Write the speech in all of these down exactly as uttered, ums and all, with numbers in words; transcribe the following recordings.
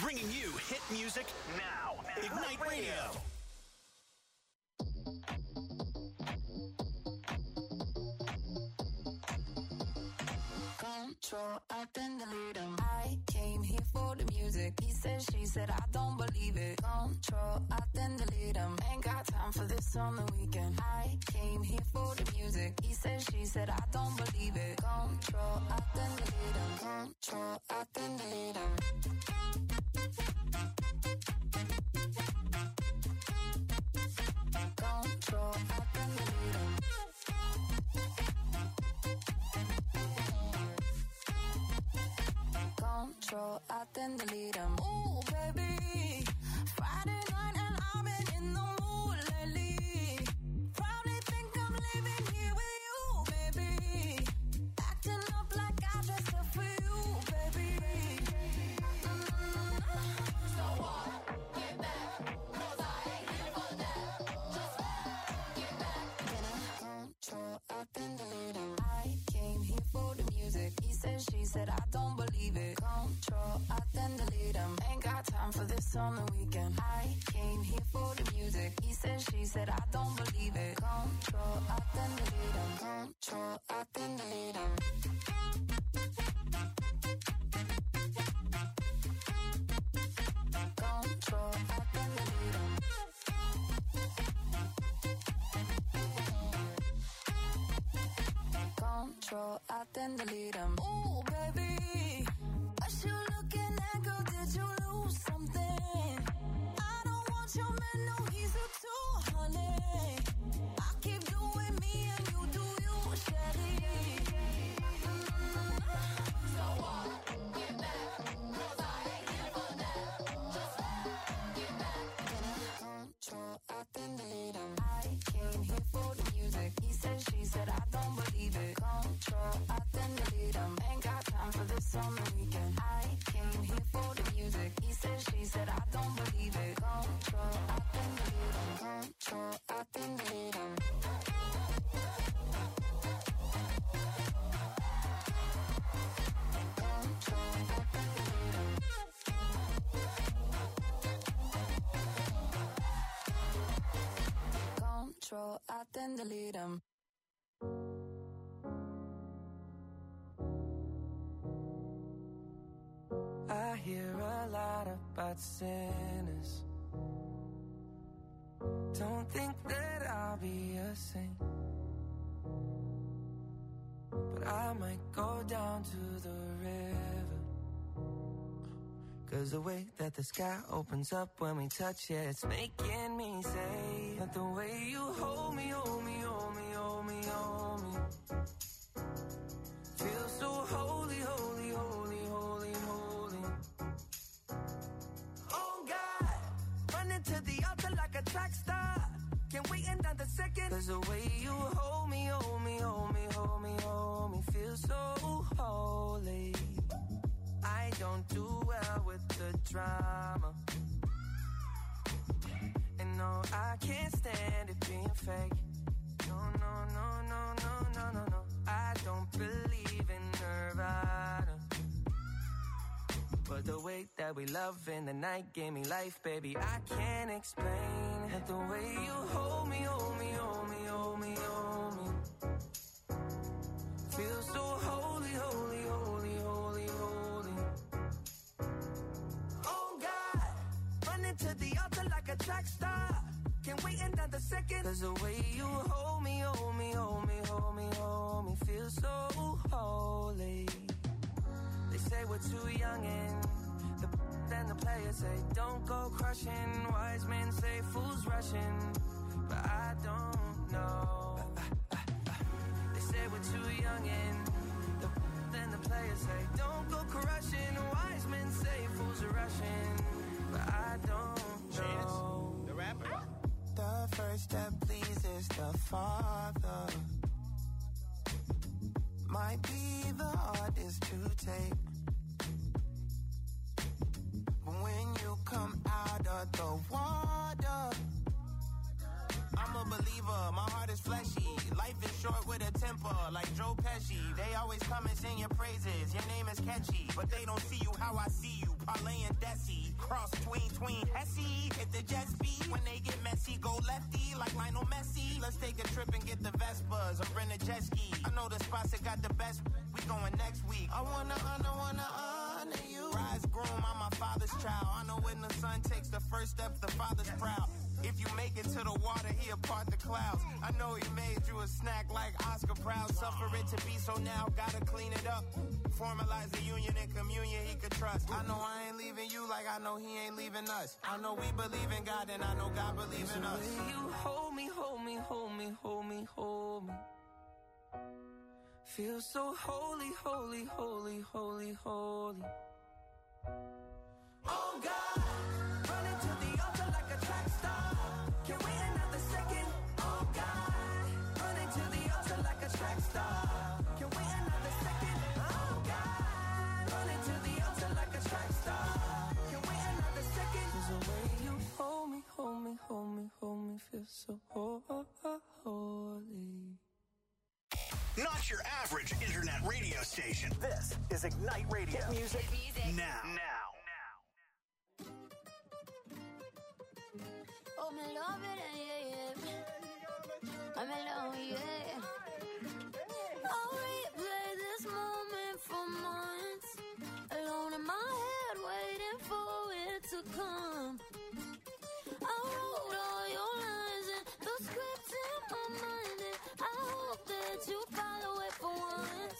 Bringing you hit music now. Ignite Radio. Control, I then delete him. I came here for the music. He said, she said, I don't believe it. Control, I then delete him. Ain't got time for this on the weekend. I came here for the music. He said, she said, I don't believe it. Control, I then delete him. Control, I then delete him. Control, I then delete him. Control, I then delete him. Ooh, baby, Friday night and I've been in the mood lately. Probably think I'm living here with you, baby. Acting up like I dressed up for you, baby. Mm-hmm. So what? Get back, 'cause I ain't here for that. Just get back. Can I control, I then delete him. I came here for the music. He said, she said, I don't believe it. Control, I then delete him. Ain't got time for this on the weekend. I came here for the music. He said, she said, I don't believe it. Control, I then delete him. Control, I then delete him. Control, I then delete him. Control, I then delete him. Ooh, baby, what you looking at, girl? Did you lose something? I don't want your man, no, he's a two hundred. I keep doing me and you do you, Shelly. Mm-hmm. So what? Get back, 'cause I ain't here for that. Just get back. Can I control, I then delete him. I came here for the music. He said, she said, I don't believe it. Control, I then delete him. Ain't got time for this on the weekend. I came here for the music. He said, she said, I don't believe it. Control, I then delete him. Control, I then delete him. Control, I then delete him. Control, I then delete him. I hear a lot about sinners. Don't think that I'll be a saint, but I might go down to the river. 'Cause the way that the sky opens up when we touch it, it's making me say that the way you hold me, hold me, hold me, hold me, hold me, feels so holy, holy, holy, holy, holy. Oh God, running to the altar like a track star. Can't wait another second. 'Cause the way you hold me, hold me, hold me, hold me, hold me, feels so holy. I don't do well with the drama, and no, I can't stand it being fake. No, no, no, no, no, no, no, no. I don't believe in Nirvana, but the way that we love in the night gave me life, baby. I can't explain it. The way you hold me, hold me, hold me, hold me, hold me, feels so holy, holy, holy, holy, holy. Oh God, running to the altar like a track star. Can't wait another second. 'Cause the way you hold me, hold me, hold me, hold me, hold me, feels so holy. They say we're too young and the then the players say don't go crushing. Wise men say fools rushing, but I don't know. They say we're too young and the then the players say don't go crushing. Wise men say fools are rushing, but I don't know. Chance, the rapper. The first that pleases the Father might be the hardest to take, but when you come out of the water, I'm a believer, my heart is fleshy. Life is short with a temper. temper like Joe Pesci. They always come and sing your praises. Your name is catchy, but they don't see you how I see you. Parlay and Desi, cross tween tween Hesse. Hit the jet speed when they get messy. Go lefty like Lionel Messi. Let's take a trip and get the Vespas or rent a jet ski. I know the spots that got the best. We going next week. I wanna honor, wanna honor you. Rise groom, I'm my father's child. I know when the son takes the first step, the father's proud. If you make it to the water, he'll part the clouds. I know he made you a snack like Oscar Proud. Suffer it to be, so now gotta clean it up. Formalize the union and communion he could trust. I know I ain't leaving you like I know he ain't leaving us. I know we believe in God and I know God believes in us. You hold me, hold me, hold me, hold me, hold me. Feel so holy, holy, holy, holy, holy. Oh God, running to the altar like a track star. Can't wait another second. Oh God, running to the altar like a track star. Can't wait another second. Oh God, running to the altar like a track star. Can't wait another second. 'Cause the way you hold me, hold me, hold me, hold me, feel so holy. Not your average internet radio station. This is Ignite Radio. Hit music, music now. Now. Oh, me love it, yeah, yeah. I'm in love, yeah. I'll replay this moment for months. Alone in my head, waiting for it to come. I wrote all your lines and the script in my mind, and I hope that you follow it for once.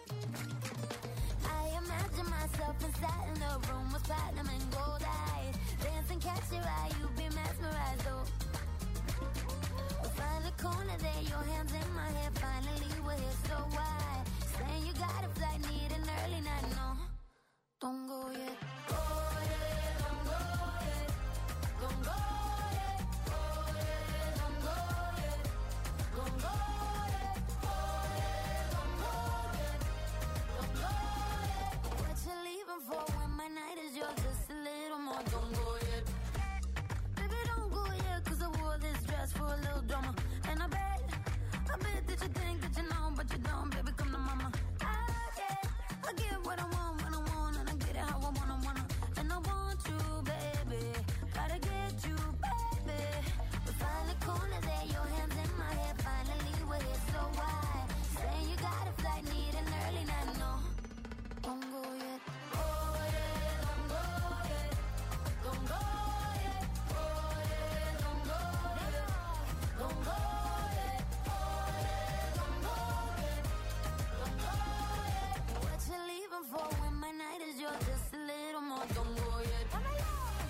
I imagine myself inside in the room with platinum and gold eyes. Dance and catch your eye, you be mesmerized, oh. We'll find a corner there, your hands in my hair. Finally we're here, so why? Saying you got a flight, need an early night, no. Don't go yet. Go yet, don't go yet. Don't go yet. Go yet, don't go yet. Don't go yet. Go yet, don't go yet. Don't go yet. What you leaving for when my night is yours? Just a little more. Don't go yet. Baby, don't go yet, 'cause I wore this dress for a little drama. And I bet, I bet that you think that you know, but you don't. Baby, come to mama. I get, I get what I want when I want, and I get it how I wanna, wanna. And I want you, baby. Gotta get you, baby. We find a corner there, your hands in my hair. Finally we're here, so why? Saying you got a flight, need an early night, no. Don't go yet. Go yet, don't go yet. Don't go yet. Go yet, don't go yet. Don't go yet. Go yet, don't go yet. Don't go yet. What you leaving for when my night is yours? Just a little more. Don't go yet. La la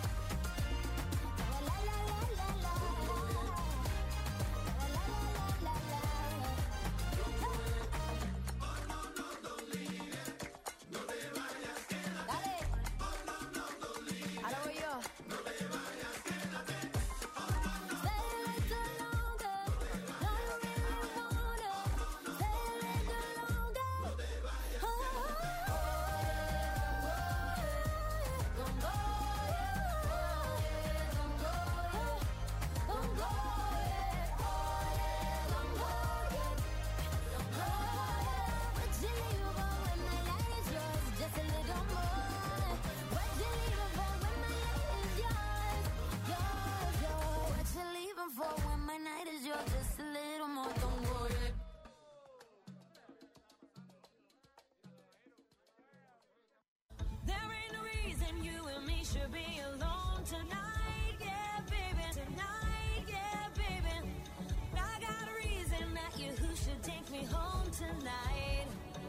la la la la. La la la la la. Dale. Ahora voy yo. Stay a little longer. No, you really wanna. Stay a little longer. Oh, don't go yet. Don't go yet. Don't go yet. Don't go yet. Don't go yet. What you leaving for when my light is yours? Just a little more. What you leaving for when my light is yours? Yours, yours. What you leaving for when my night is yours? Just a little more. Don't go yet. There ain't no reason you and me should be alone tonight, yeah, baby. Tonight, yeah, baby. I got a reason that you who should take me home tonight.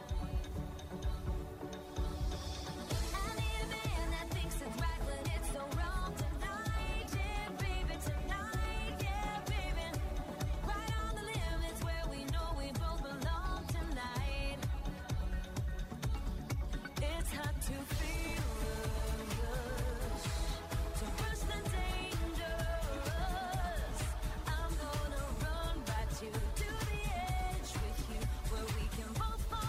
I need a man that thinks it's right when it's so wrong tonight, yeah, baby. Tonight, yeah, baby. Right on the limits where we know we both belong tonight. It's hard to feel the rush, to rush the dangerous. I'm gonna run right to to the edge with you, where we can both fall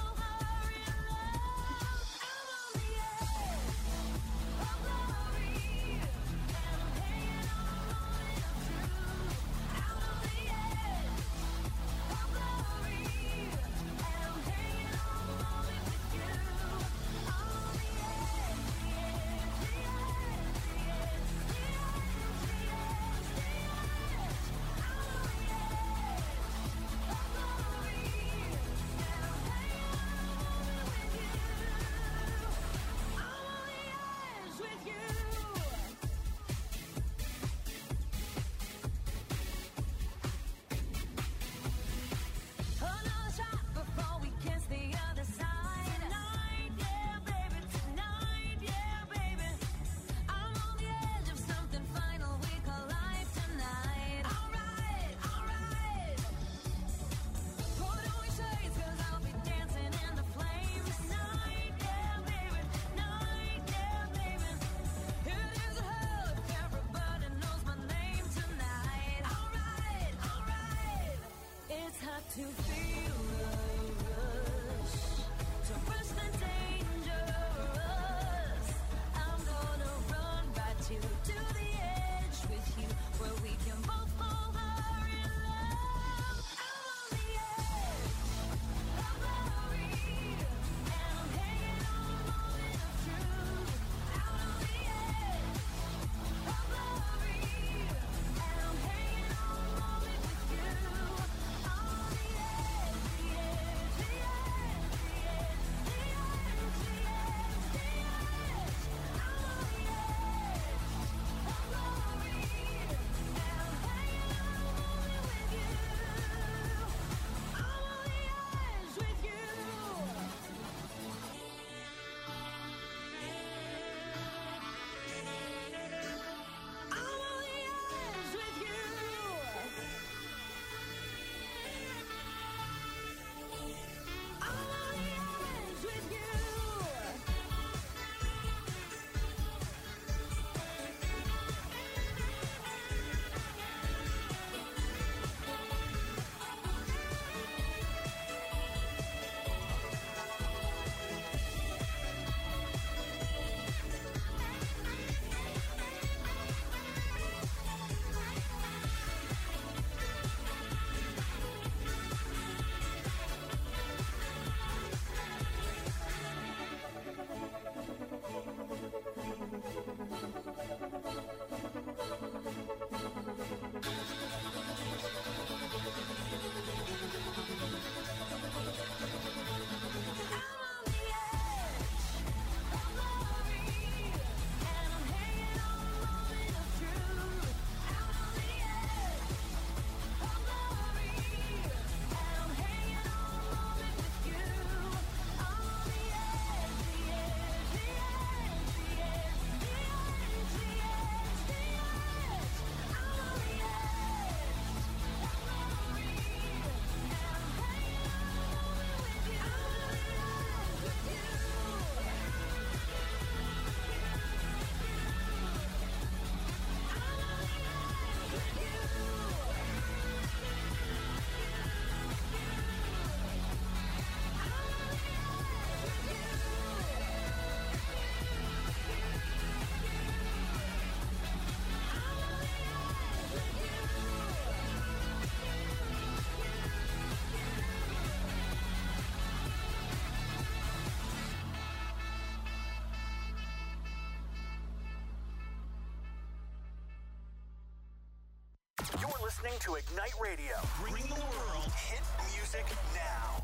listening to Ignite Radio. Bringing the world hit music now.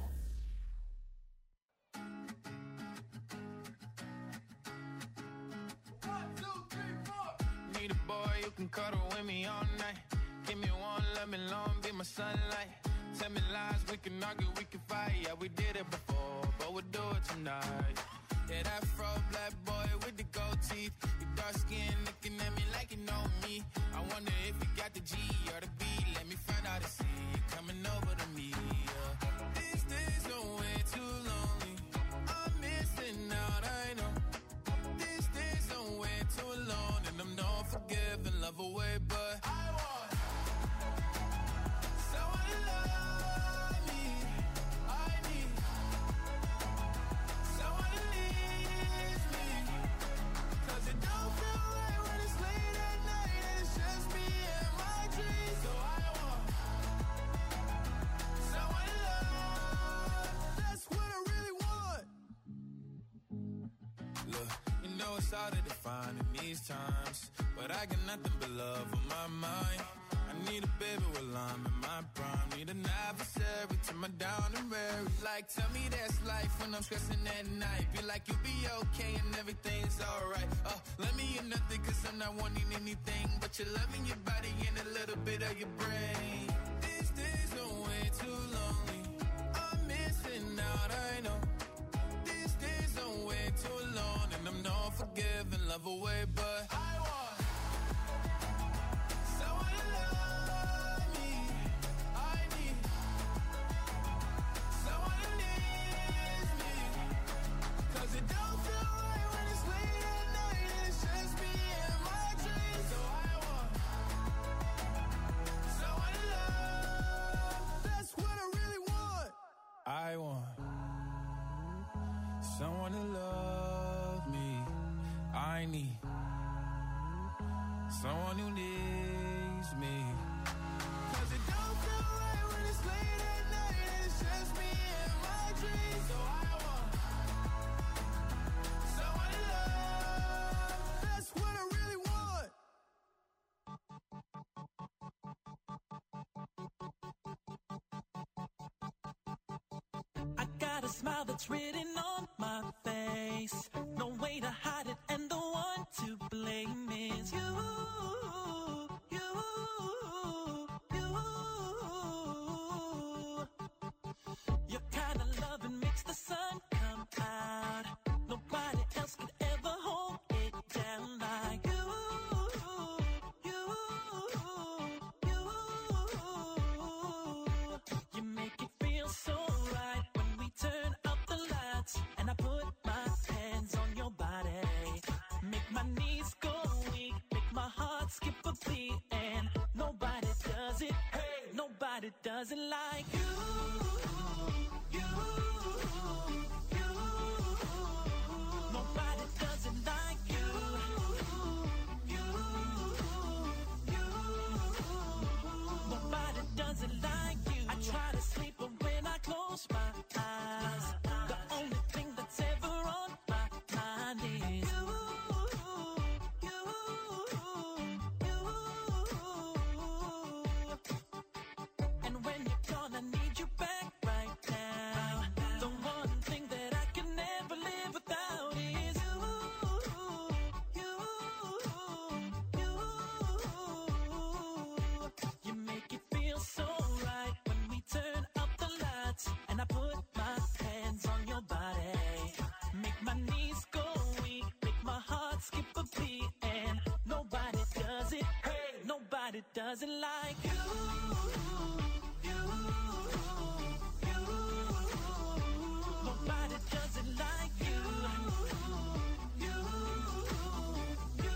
One, two, three, four. Need a boy you can cuddle with me all night. Give me one, let me long, be my sunlight. Tell me lies, we can argue, we can fight. Yeah, we did it before, but we'll do it tonight. Yeah, that fro black boy with the gold teeth. You dark skin looking at me like you know me. I wonder if you got the G or the B. Let me find out and see you coming over to me. Yeah. These days are way too lonely. I'm missing out, I know. These days are way too alone. And I'm not forgiving, love away, but I want someone to love me. I need someone to leave me. Cause it don't feel right when it's late at night and it's just me and my dreams. So I want someone to love. That's what I really want. Look, you know it's hard to define in these times, but I got nothing but love on my mind. I need a baby while I'm in my prime. Need an adversary to my down and weary. Like, tell me that's life when I'm stressing at night. Be like, you'll be okay and everything's alright. Uh, let me in nothing cause I'm not wanting anything but your love in your body and a little bit of your brain. These days are way too lonely. I'm missing out, I know. These days are way too alone. And I'm not forgiving, love away, but I want someone to love me. I need someone to leave me. Cause it don't feel right when it's late at night and it's just me and my dreams. So I want someone to love. That's what I really want. I want someone to love me. I need someone who needs me. Cause it don't feel right when it's late at night and it's just me and my dreams. So I want someone to love. That's what I really want. I got a smile that's written on my face. No way to hide it, and the one to blame is you. You, you. Your kind of loving makes the sun come out. Nobody else could ever hold it down like you. You, you. You make it feel so right when we turn up the lights and I put my hands on your body. Make my knees go weak, make my heart skip a beat, and nobody does it. Hey, nobody does it like you. You, you. Nobody does it like you. You, you. Nobody does it like you. I try to sleep, but when I close my eyes, the only thing that's ever on my mind is you, you, you. And when you're gone, I need you back right now. The one thing that I can never live without is you, you, you. You make it feel so right when we turn up the lights and I put my hands on your body. Make my knees go weak, make my heart skip a beat, and nobody does it. Hey, nobody does it like you. You, you. Nobody does it like you. You, you.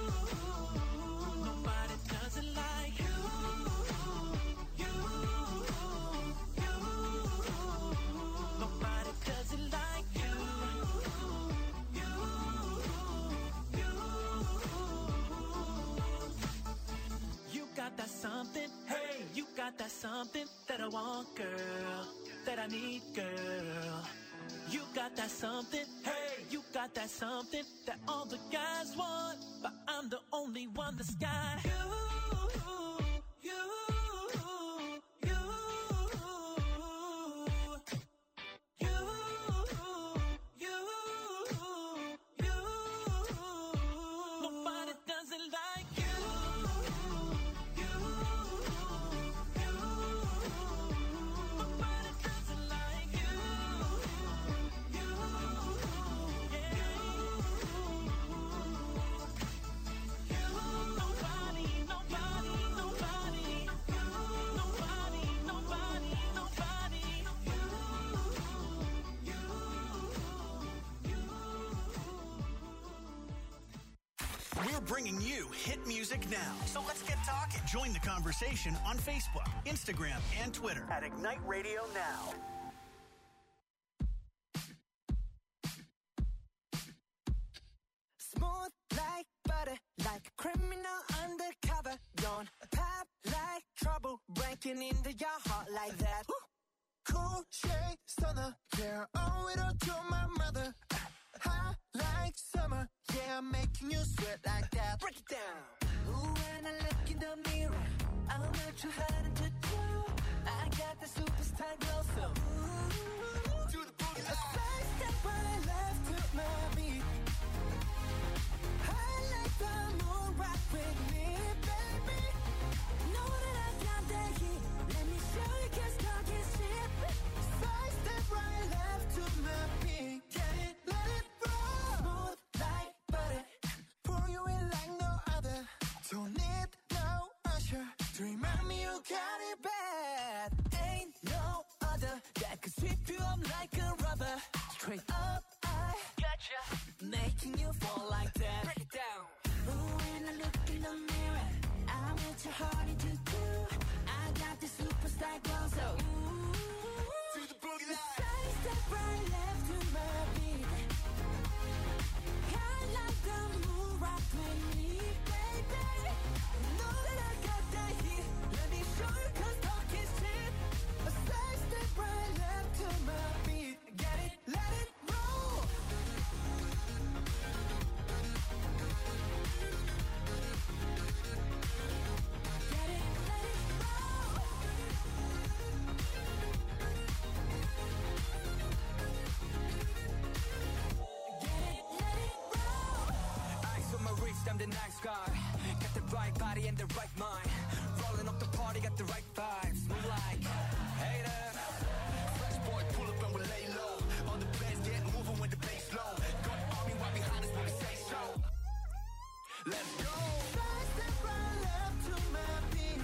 Nobody does it like you. You, you. Nobody does it like you. You, you. You got that something, hey, you got that something that I want, girl, that I need, girl. You got that something, hey, you got that something that all the guys want, but I'm the only one that's got you, you. We're bringing you hit music now. So let's get talking. Join the conversation on Facebook, Instagram, and Twitter at Ignite Radio Now. Smooth like butter, like a criminal undercover. Don't pop like trouble, breaking into your heart like that. Cool shade stunner, yeah, owe it all to my mother. Hot like summer, yeah, I'm making you sweat like that. Break it down. Ooh, when I look in the mirror, I'm not too hard to do. I got the superstar glow, so ooh, Do the boogie a side step right left to my beat. I like the moon rock with me, baby. Know that I got that heat. Let me show you, 'cause talk is cheap. Side step right left to my beat. Get it, let it roll. Smooth like butter. Pour you in like no other. Don't need no usher to remind me you got it bad. Ain't no other that could sweep you up like a rubber. Straight up, I gotcha, making you fall like that. Break it down. Ooh, when I look in the mirror, I want your heart into two. I got the superstar glow, so ooh, Do the boogie line. side step right left to my beat. I like the moon rock with me, baby. Know that I got that heat. Let me show you, 'cause talk is cheap. A side step right left to my beat. Get it, let it roll. Get it, let it roll. Get it, let it roll. Eyes on my wrist, I'm the nice guy. Got the right body and the right mind. Rolling up the party, got the right vibes. Move like hater. Fresh boy, pull up and we lay low. All the bands get moving when the bass low. Got army right behind us when we say so. Let's go. Side step right left to my beat.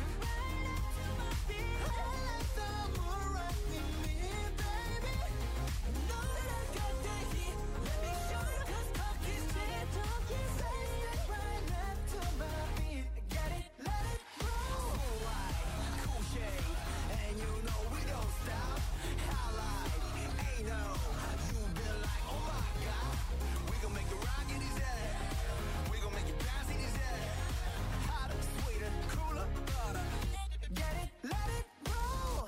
I like the moon rock with me, baby. Know that I got that heat. Let me show you, 'cause talk is cheap. Talk is Side step right left to my beat. Get it, let it roll. Cool light, cool shade, and you know we don't stop. Highlight, ain't no. You been like, oh my God. We gon' make it rock in his head. We gon' make it bounce in his head. Hotter, sweeter, cooler, butter. Get it, let it roll.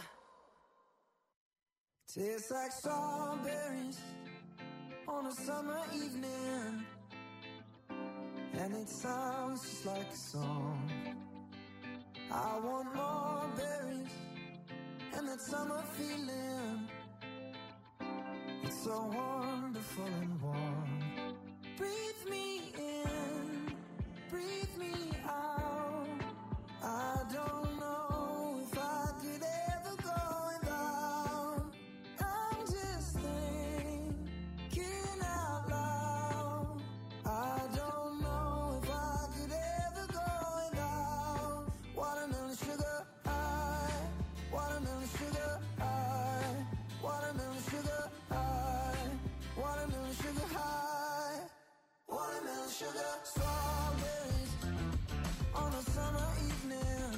Tastes like strawberries on a summer evening, and it sounds just like a song. I want more berries and that summer feeling. It's so wonderful and warm. Breathe me in, breathe me out. I don't know if I could ever go without. I'm just thinking out loud. I don't know if I could ever go without. Watermelon sugar high, watermelon sugar high, watermelon sugar high, watermelon sugar high, watermelon sugar. Strawberries on a summer evening.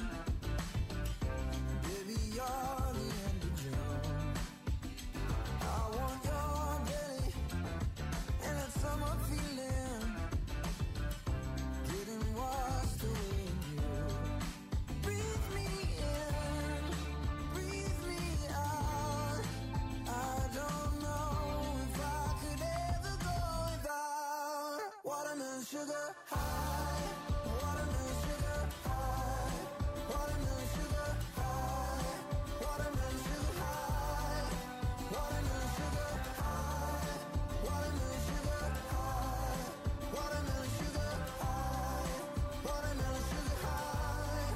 Baby, you're the end of June. I want your belly and that summer feeling. Getting washed away in you. Breathe me in, breathe me out. I don't know if I could ever go without. Watermelon sugar high, watermelon sugar high, watermelon sugar high, watermelon sugar high, watermelon sugar high, watermelon sugar high, watermelon sugar high, watermelon sugar high.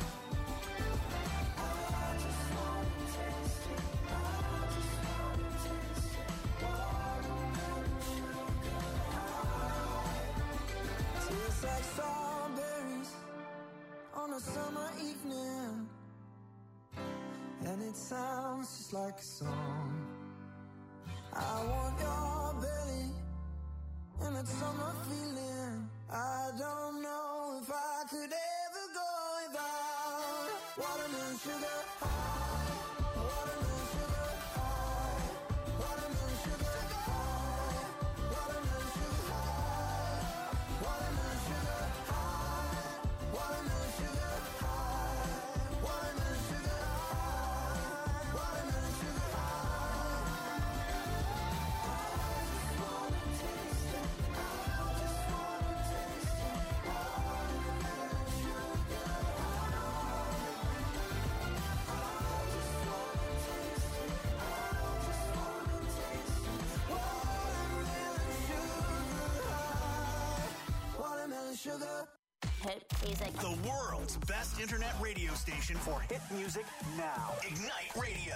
I just want to taste it. I just want to taste it. Watermelon sugar high. Tastes like strawberries on a summer evening, and it sounds just like a song. I want your belly and that summer feeling. I don't know if I could ever go without watermelon sugar high, watermelon sugar high, watermelon sugar high, watermelon sugar high, watermelon sugar high, watermelon sugar high, watermelon sugar high, watermelon sugar sugar. Hit music. The world's best internet radio station for hit music now. Ignite Radio.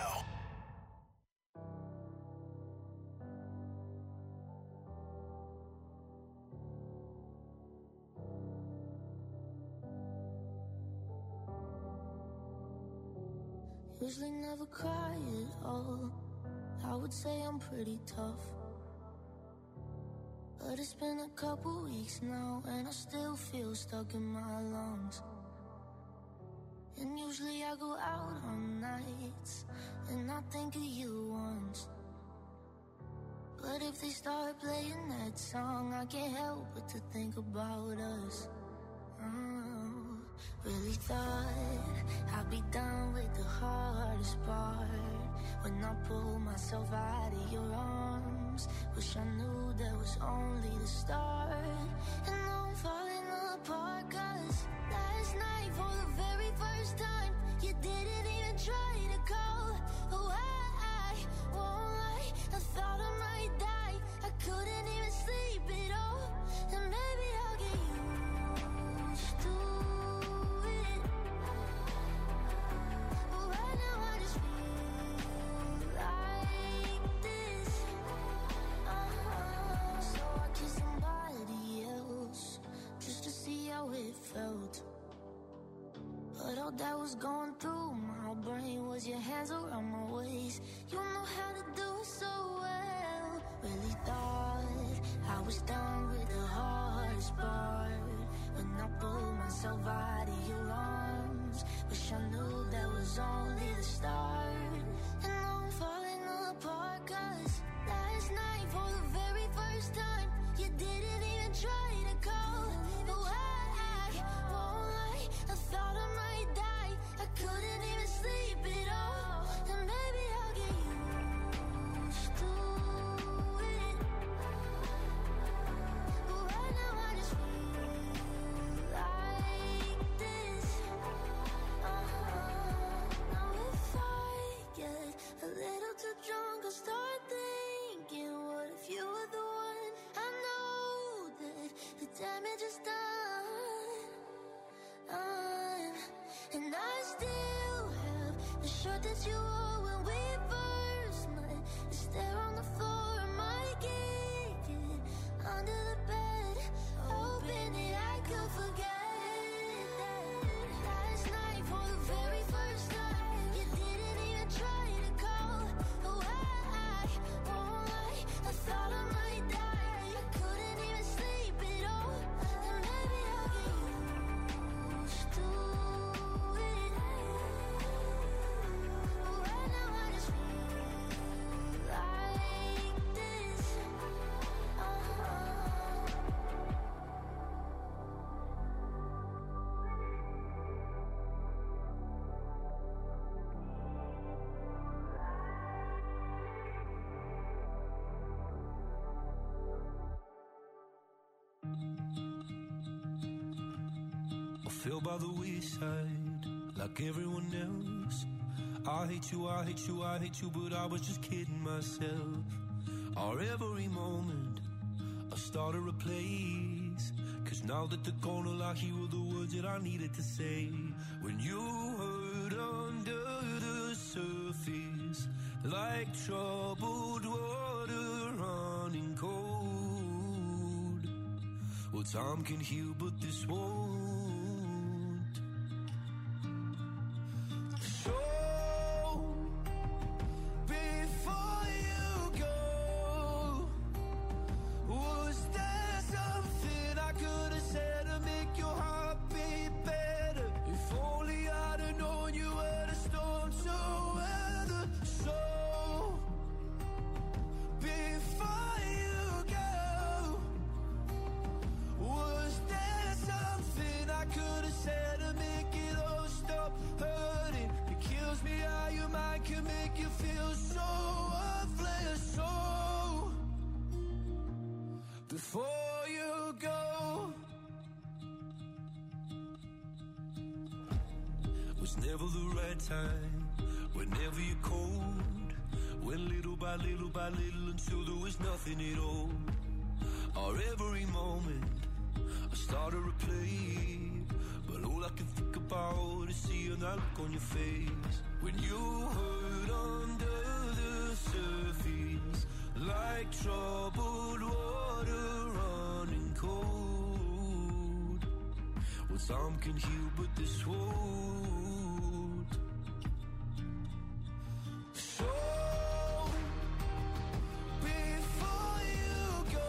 Usually never cry at all. I would say I'm pretty tough. But it's been a couple weeks now, and I still feel stuck in my lungs. And usually I go out on nights, and I think of you once. But if they start playing that song, I can't help but to think about us. Oh, really thought I'd be done with the hardest part. When I pull myself out of your arms, wish I knew that was only the start. And now I'm falling apart, cause last night for the very first time, you didn't even try to call. Oh, I, I won't lie, I thought I might die. I couldn't even sleep at all. And maybe I'll get used to it. But right now I just feel like this. Uh-huh. So I kissed somebody else just to see how it felt. But all that was going through my brain was your hands around my waist. You know how to do it so well. Really thought I was done with the hardest part. When I pulled myself out of your arms, wish I knew that was only the start. And now I'm falling apart, cause last night for the very first time, you didn't even try to call. No, I, I won't lie, I thought I might die. I couldn't even sleep at all. And maybe I'll get used to it. But right now I just feel like this. Uh-huh. Now if I get a little too drunk, I'll start thinking, what if you were the one? I know that the damage is done. Um, and I still have the shirt that you wore when we first met. It's there on the floor, I might kick it under the bed, hoping that I could forget that last night for the very first time, you didn't even try to call. Oh, I, I won't lie, I thought I might die. I couldn't even sleep at all. And maybe I'll get used to it. But right now I just feel like this. Uh-huh. I fell by the wayside like everyone else. I hate you, I hate you, I hate you, but I was just kidding myself. Our every moment I started a place, cause now that they're gone, all I hear were the words that I needed to say. When you hurt under the surface, like troubled water running cold. Well, time can heal, but this won't. So, before you go, was there something I could have said to make your heart before you go. Was never the right time, whenever you're cold. Went little by little by little until there was nothing at all. Or every moment I started to play, but all I can think about is seeing that look on your face. When you hurt under the surface, like troubled water running cold. Well, time can heal, but this won't. So before you go,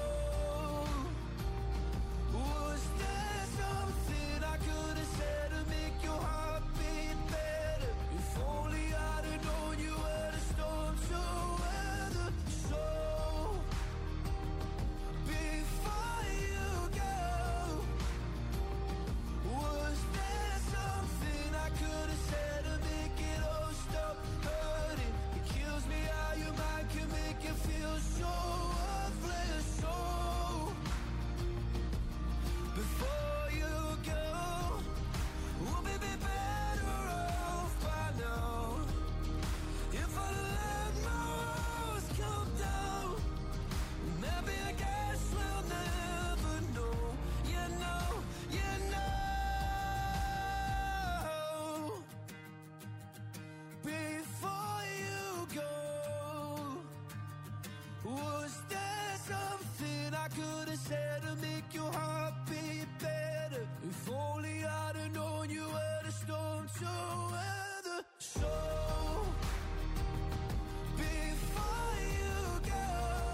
was there something I could have said to make your heart beat better? If only I'd have known you were the storm to weather. So before you go, was there something I could have said to make it all stop hurting? It kills me how your mind can make you feel so worthless. So before you go, we'll be better off by now. If I let my walls come down, maybe I guess we'll never know. You know, you know. Before you go, was there something I could have said to make your heart beat better? If only I'd have known you were the storm to weather. So before you go,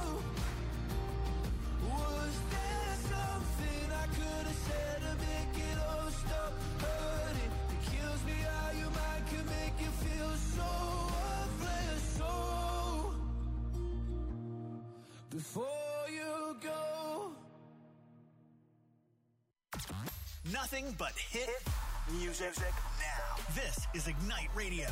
was there something I could have said to make it all stop hurting? It kills me how your mind can make you feel so worthless. So before you go. Nothing but hit music now. This is Ignite Radio.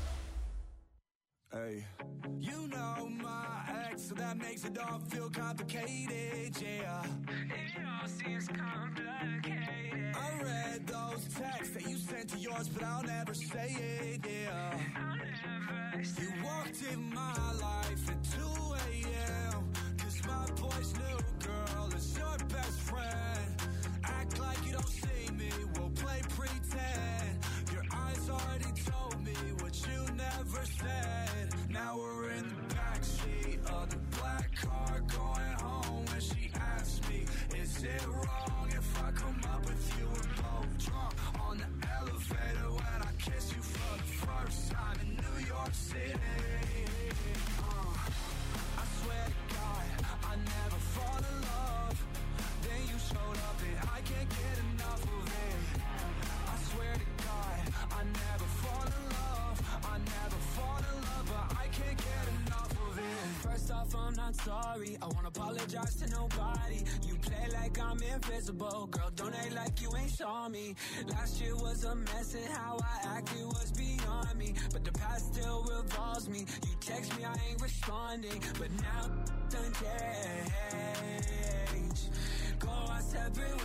Hey, you know my ex, so that makes it all feel complicated, yeah. It all seems complicated. I read those texts that you sent to yours, but I'll never say it, yeah. I'll never say you walked in my life at two a.m. Cause my boy's new girl is your best friend. Act like you don't see me, we'll play pretend. Your eyes already told me what you never said. Now we're in the backseat of the black car going home. When she asked me, is it wrong if I come up with you? We're both drunk on the elevator when I kiss you for the first time in New York City. Uh, I swear to God, I never fall in love. Then you showed up and I can't get enough of it. I swear to God, I never fall in love. I never fall in love, but I can't get enough of it. First off, I'm not sorry. I won't apologize to nobody. You play like I'm invisible. Girl, don't act like you ain't saw me. Last year was a mess and how I acted was beyond me. But the past still revolves me. You text me, I ain't responding. But now done change. Go our separate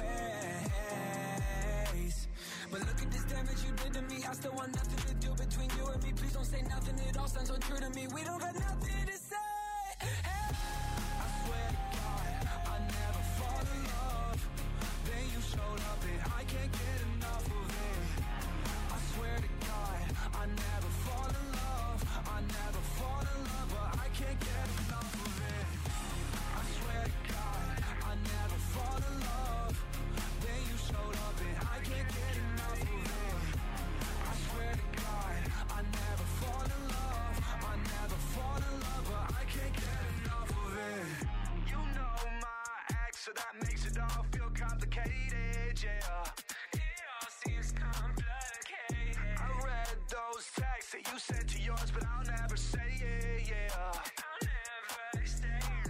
ways. But look at this damage you did to me. I still want nothing to do between you and me. Please don't say nothing, it all sounds so true to me. We don't got nothing to say. Hey. I swear to God, I never fall in love. Then you showed up and I can't get enough of it. I swear to God, I never fall in love. I never fall in love, but I can't get enough of it. I swear to God, I never fall in love. Then you showed up and I can't get enough of it. I swear to God, I never fall in love. I never fall in love, but I can't get enough of it. You know my ex, so that makes it all feel complicated, yeah. It all seems complicated. I read those texts that you sent to yours, but I'll never say it, yeah. I'll never say it.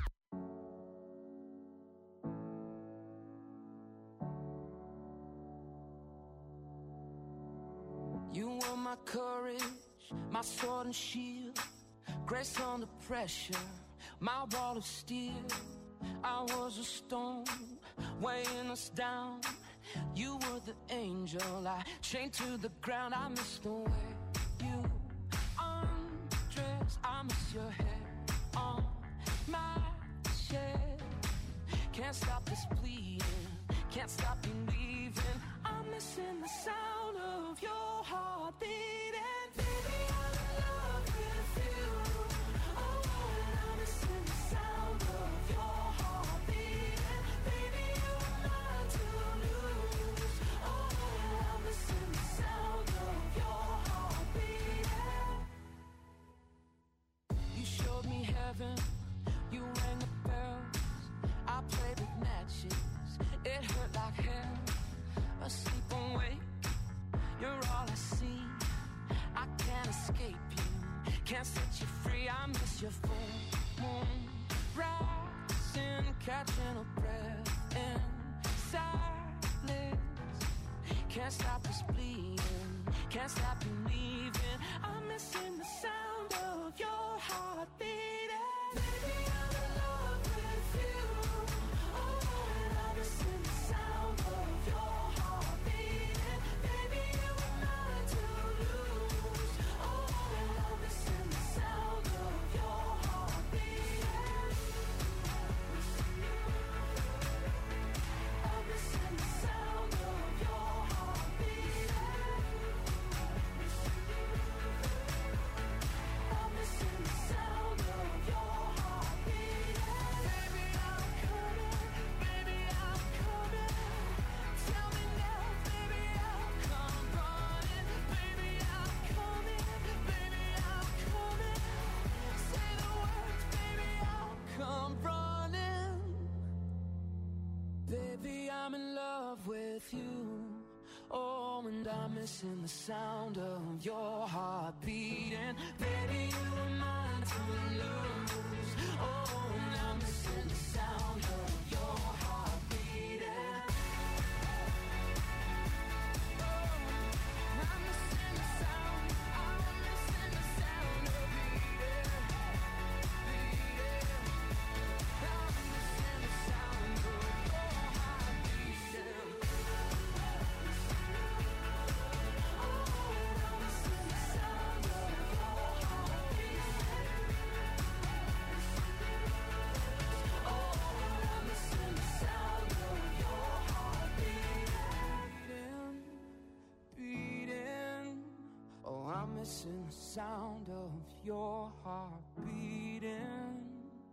You are my courage, my sword and shield, grace under pressure, my wall of steel. I was a stone weighing us down. You were the angel I chained to the ground. I miss the way you undress. I miss your hair on my chest. Can't stop this bleeding, can't stop believing. I'm missing the sound of your heart beating. Baby, I'm in love with you. Oh, and I'm missing the sound of your heart beating. Baby, you are mine to lose. Oh, and I'm missing the sound of your heart beating. You showed me heaven, you rang the bells. I played with matches, it hurt like hell. Asleep awake, you're all I see. I can't escape you, can't set you free. I miss your full moon rising, catching a breath in silence. Can't stop this bleeding, can't stop believing. I'm missing the sound of your heart beating. Baby, I'm in love with you. Oh, and I'm missing the sound of your heart beating. Baby, you are mine to lose. Oh, and I'm missing the sound of your heart beating. I'm missing the sound of your heart beating. I'm missing the sound of your heart beating. Baby, I'm coming, baby, I'm coming. Tell me now, baby, I'll come running. Baby, I'm coming, baby, I'm coming. Say the words, baby, I'll come running. Baby, I'm in love with you. Oh, and I'm missing the sound of your heart beating. Baby, you are mine to lose. Oh, and I'm missing the sound of your heart beating. Oh, I'm missing the sound, I'm missing the sound of beating, beating. I'm missing the sound of your heart beating. Missing the sound of your heart beating.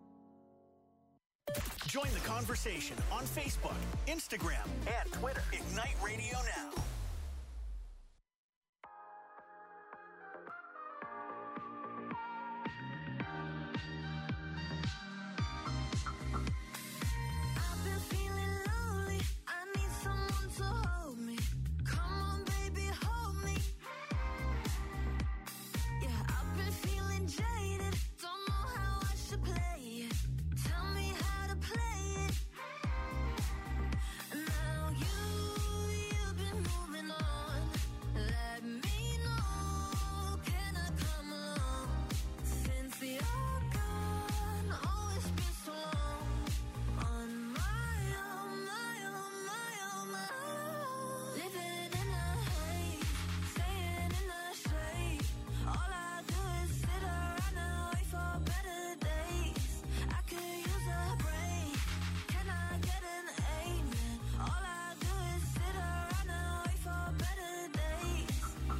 Join the conversation on Facebook, Instagram, and Twitter. Ignite Radio Now. I've been feeling lonely. I need someone to hold me. Come on, baby, hold me. Yeah, I've been feeling jaded. Don't know how I should play it. Tell me how to play it. Now you, you've been moving on. Let me know, can I come along? Since you're gone, oh, it's been so long. On my own, my own, my own, my own. Living in a haze, staying in the shade. All I do is sit around and wait for better days. I could use a break. Can I get an amen? All I do is sit around and wait for better days.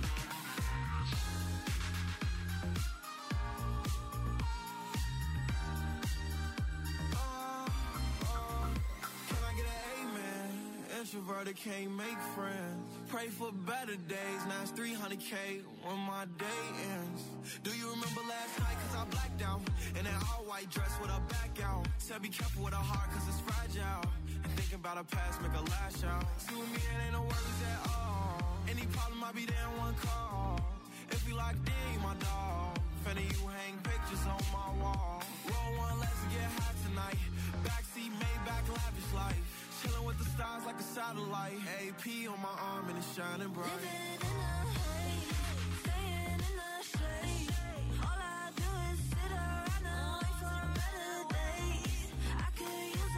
Can I get an amen? Introverted can't make friends. Pray for better days. Now it's three hundred K when my day ends. Do you remember last night? Cause I blacked out. In that all white dress with her back out. Said be careful with her heart cause it's fragile. And thinking about her past make her lash out. See with me it ain't no worries at all. Any problem I be there in one call. If we locked in, you my dog. Finna you hang pictures on my wall. Roll one, let's get high tonight. Backseat, Maybach, lavish life. Chilling with the stars like a satellite. A P on my arm and it's shining bright. Living in a haze, staying in the shade. All I do is sit around and wait for better days. I could use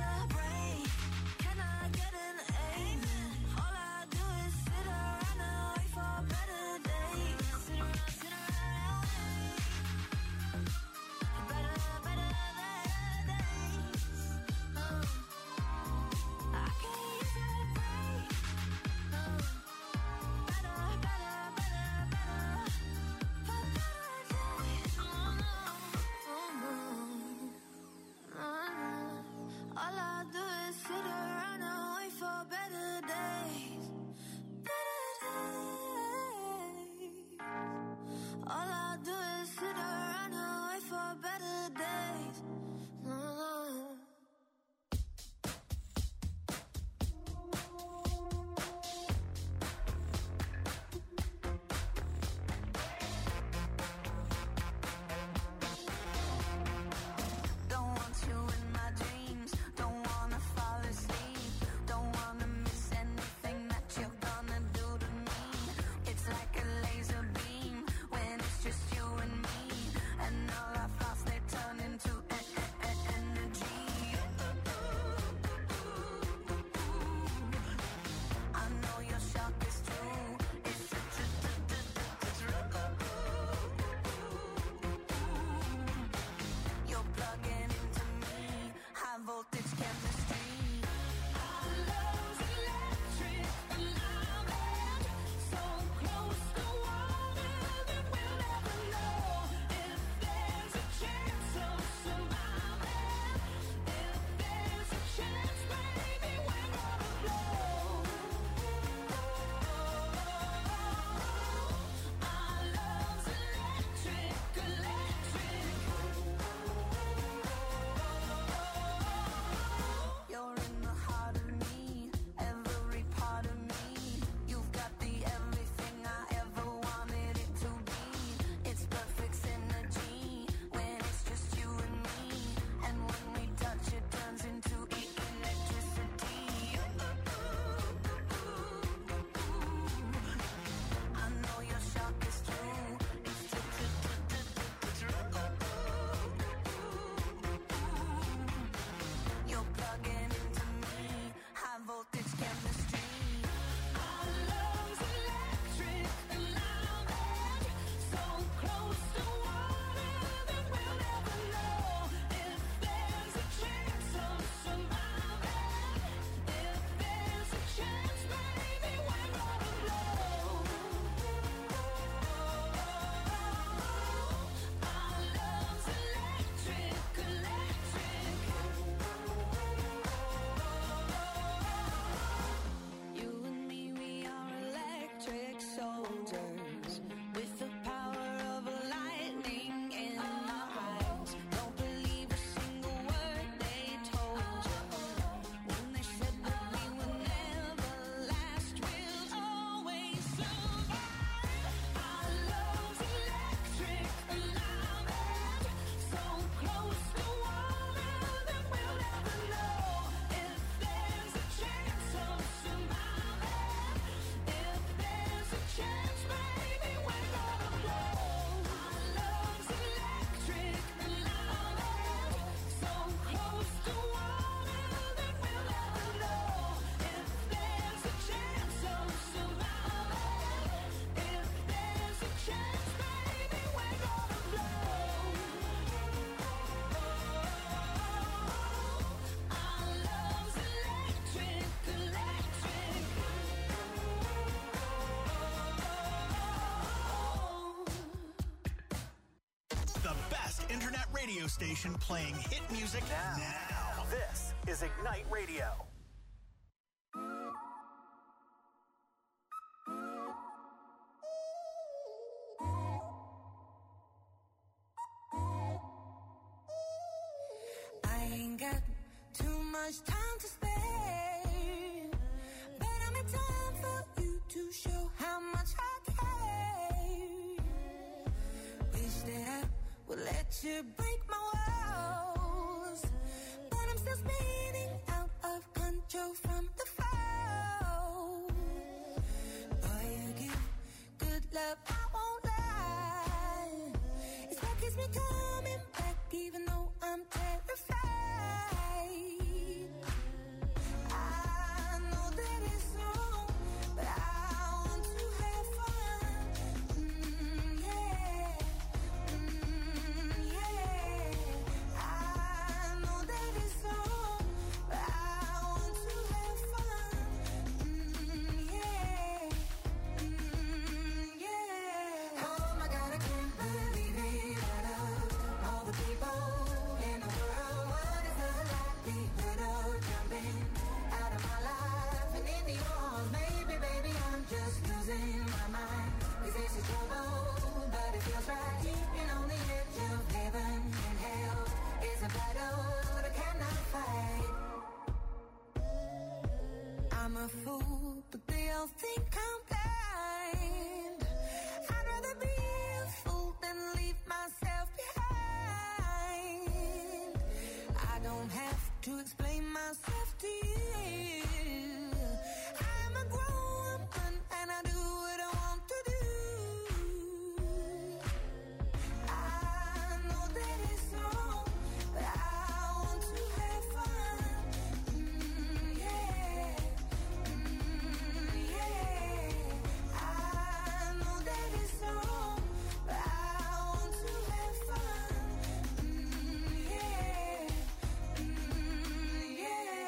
radio station playing hit music now. now. This is Ignite Radio. I ain't got too much time to spare, but I'm in time for you to show how much I care. Wish that I would let you break my walls, but I'm still spinning out of control from the fall. Boy, you give good love, I won't lie. It's what keeps me coming back, even though I'm terrified. I know that it's wrong, but I want to have fun. Mm, yeah, mm, yeah. I know that it's wrong, but I want to have fun. Mm, yeah, mm, yeah. Oh my God, I can't believe it. Out of all the people in the world, what is the likelihood of jumping out of my life and into yours? Maybe, baby, I'm just losing my mind. 'Cause this is trouble, but it feels right. Keeping on the edge of heaven and hell is a battle that I cannot fight. I'm a fool, but they all think I'm blind. I'd rather be a fool than leave myself behind. I don't have to explain myself to you. I'm a grown woman and I do what I want to do. I know that it's wrong, but I want to have fun. Mm, yeah, mm, yeah. I know that it's wrong, but I want to have fun. Mm, yeah, mm, yeah.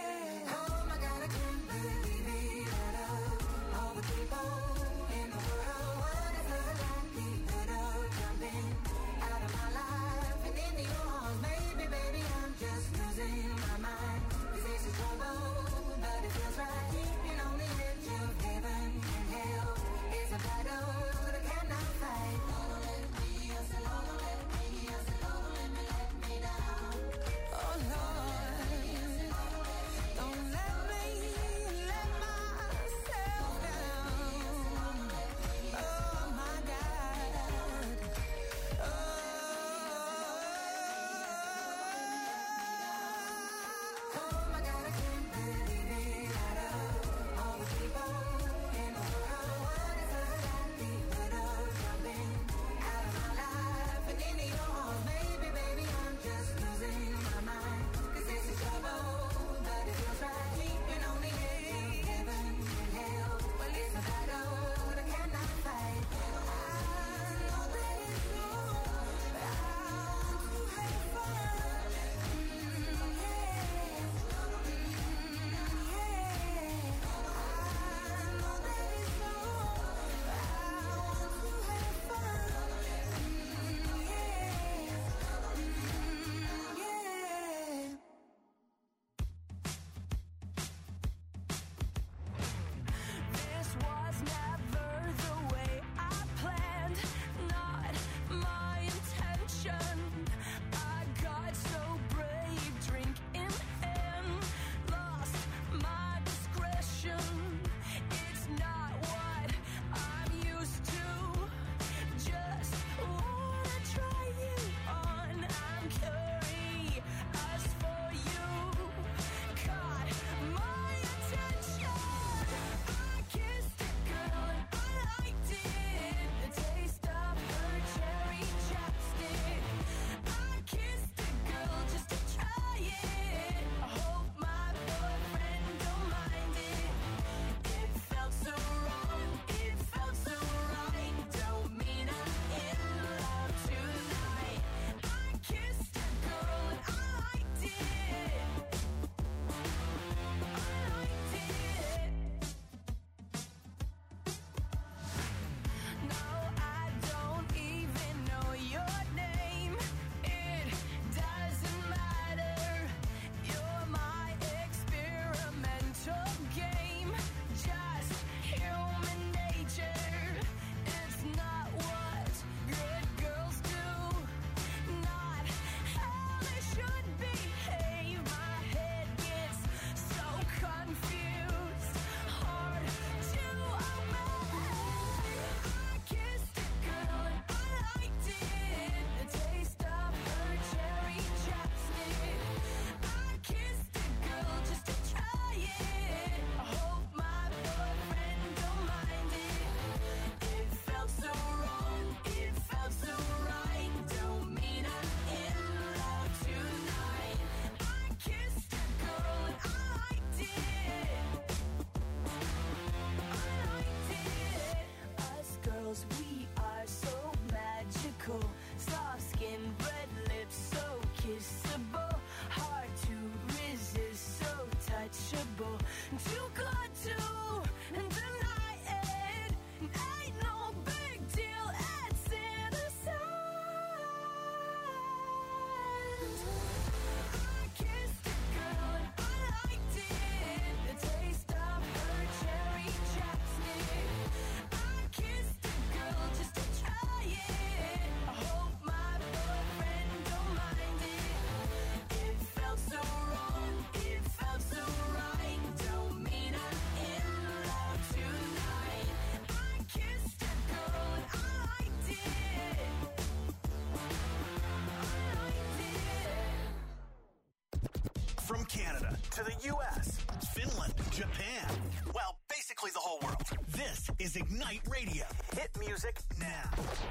Canada to the U S, Finland, Japan. Well, basically the whole world. This is Ignite Radio. Hit music now.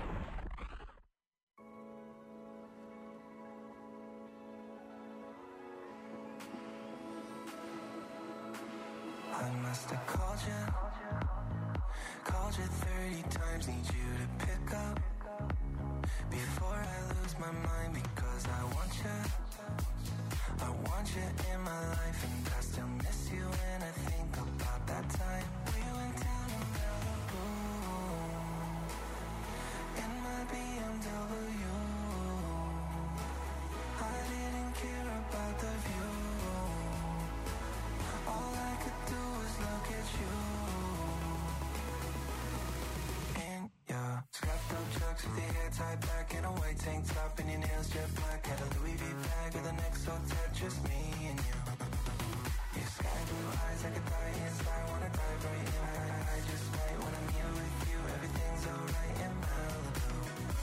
I must have called you, called you thirty times, need you to pick up before I lose my mind, because I want you, I want you in my life, and I still miss you when I think about that time we went down to Malibu in my B M W. I didn't care about the view, all I could do was look at you. In your scrapped up chucks with your hair tied back and a white tank top and your nails jet black. Had a Louis V bag with an X O tight, just me and you. Your sky blue eyes, I could die inside, wanna dive right in. I, I, I just might when I'm here with you, everything's alright in Malibu.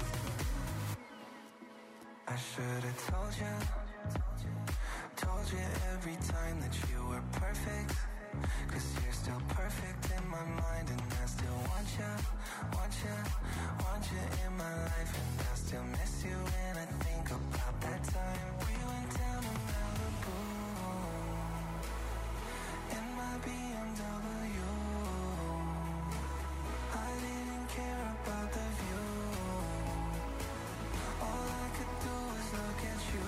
I should've told you, told you every time that you were perfect, cause you're still perfect in my mind, and I still want you, want you, want you in my life, and I still miss you when I think about that time we went down to Malibu in my B M W. I didn't care about the view, all I could do was look at you.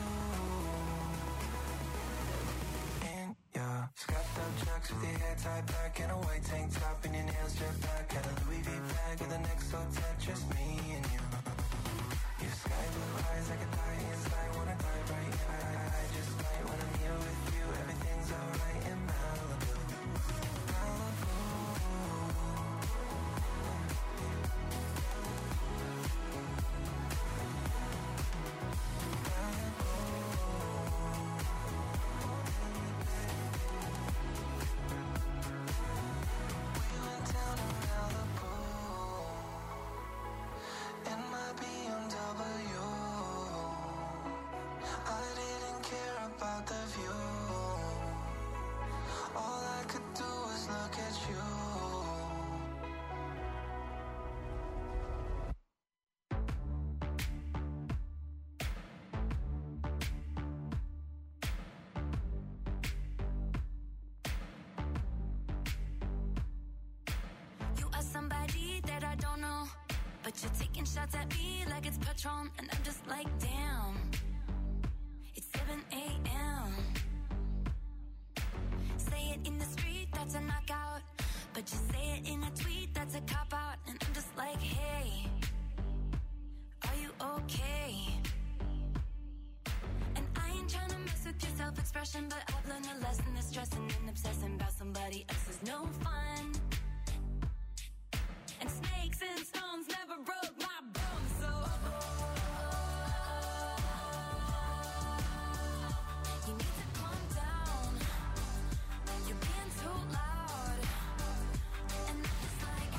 In your scrapped up chucks with your hair tied back and a white tank top and your nails jet black. Had a Louis V bag with an X O tight, just me and you. Your sky blue eyes, I could die inside, wanna dive right in. I, I, I just might when I'm here with you, everything's alright in Malibu. Malibu. Somebody that I don't know, but you're taking shots at me like it's Patron, and I'm just like, damn, it's seven a.m. Say it in the street, that's a knockout, but you say it in a tweet, that's a cop-out, and I'm just like, hey, are you okay? And I ain't trying to mess with your self-expression, but I've learned a lesson that stressing and obsessing about somebody else is no fun. And snakes and stones never broke my bones, so you need to calm down. You're being too loud, and I'm just like,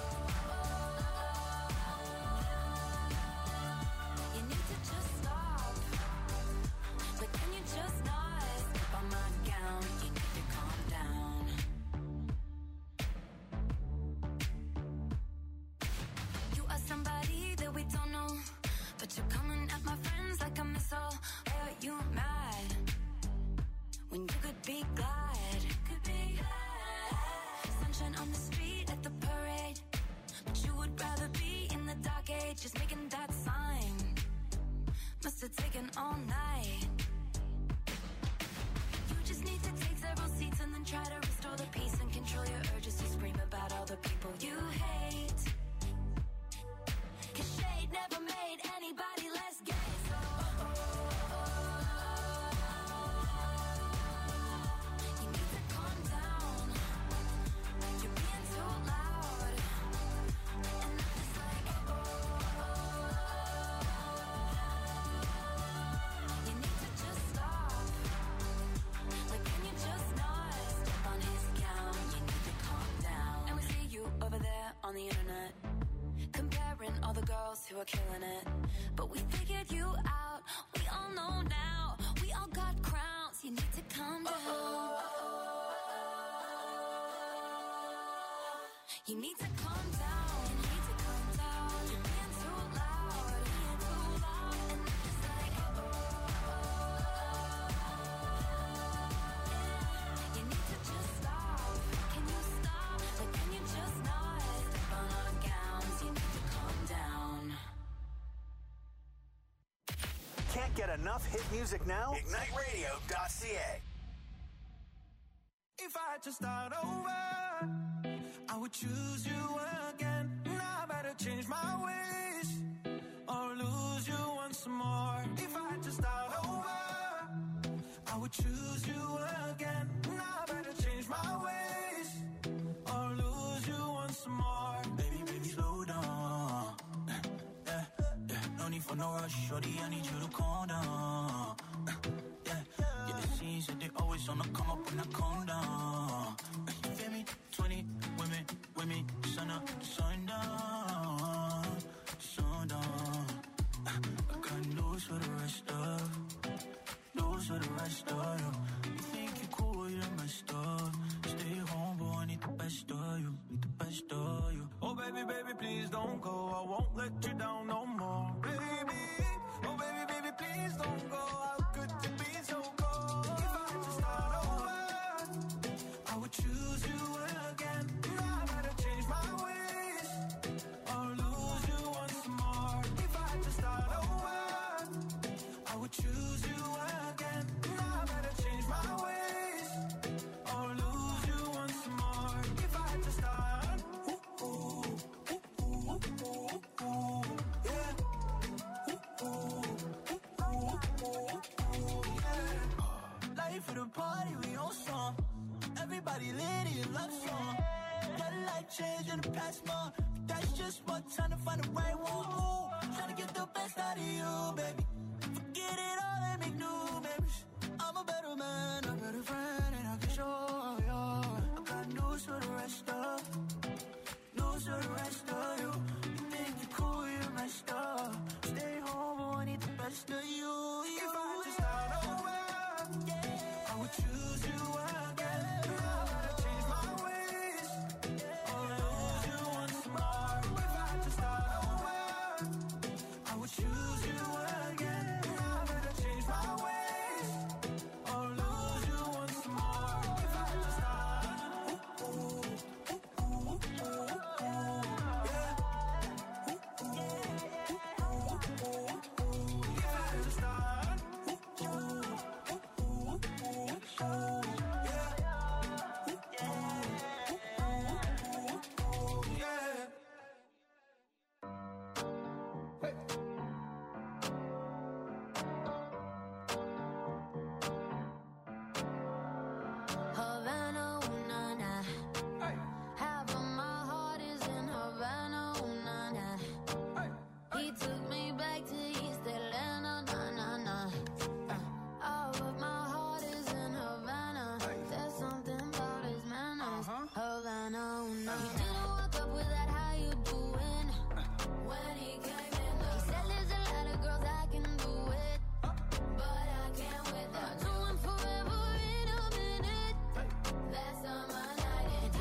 you need to just stop. But can you just not step on my gown? You need to calm down. Somebody that we don't know, but you're coming at my friends like a missile. Why are you mad when you could be glad? Could be glad. Sunshine on the street at the parade, but you would rather be in the dark age, just making that sign. Must have taken all night. You just need to take several seats and then try to restore the peace and control your urges to scream about all the people you hate. Cause shade never made anybody less gay, so you need to calm down. You're being too loud, and I'm just like, you need to just stop. Like, can you just not step on his gown? You need to calm down. And we see you over there on the internet, comparing all the girls who are killing it. But we figured you out, we all know now. We all got crowns, you need to calm down. You need to calm down. You need to calm down. You're being too loud. Being too loud. And it's like, oh, you need to just stop. Can you stop? Like, can you just not step on our gowns? You need to calm down. Can't get enough hit music now? ignite radio dot c a. If I had to start over, I would choose you again. Now I better change my ways or lose you once more. If I had to start over, I would choose you again. Now I better change my ways or lose you once more. Baby, baby, slow down. Yeah, yeah, no need for no rush, shorty, I need you to calm down. Yeah, yeah, it seems that they always on the come up when I calm down. You feel me? twenty women with me, sun up, sun down, sun down. I got news for the rest of, news for the rest of you. You think you cool, you're messed up. Stay home, boy, I need the best of you, need the best of you. Oh baby, baby, please don't go, I won't let you down no more. Baby, oh baby, baby, please don't go. How could you be so cold? If I had to start over, I would choose you again. Now I better change my ways or lose you once more. If I had to start over, I would choose you again. Now I better change my ways or lose you once more. If I had to start, ooh, ooh, ooh, ooh, ooh, ooh, yeah. Ooh, ooh, ooh, ooh, ooh, yeah. Life for the party, we on song. Everybody lit in love song. Got a life change in the past month. That's just what time to find the right one. Ooh, trying to get the best out of you, baby. Forget it all and make new memories. I'm a better man, a better friend, and I can show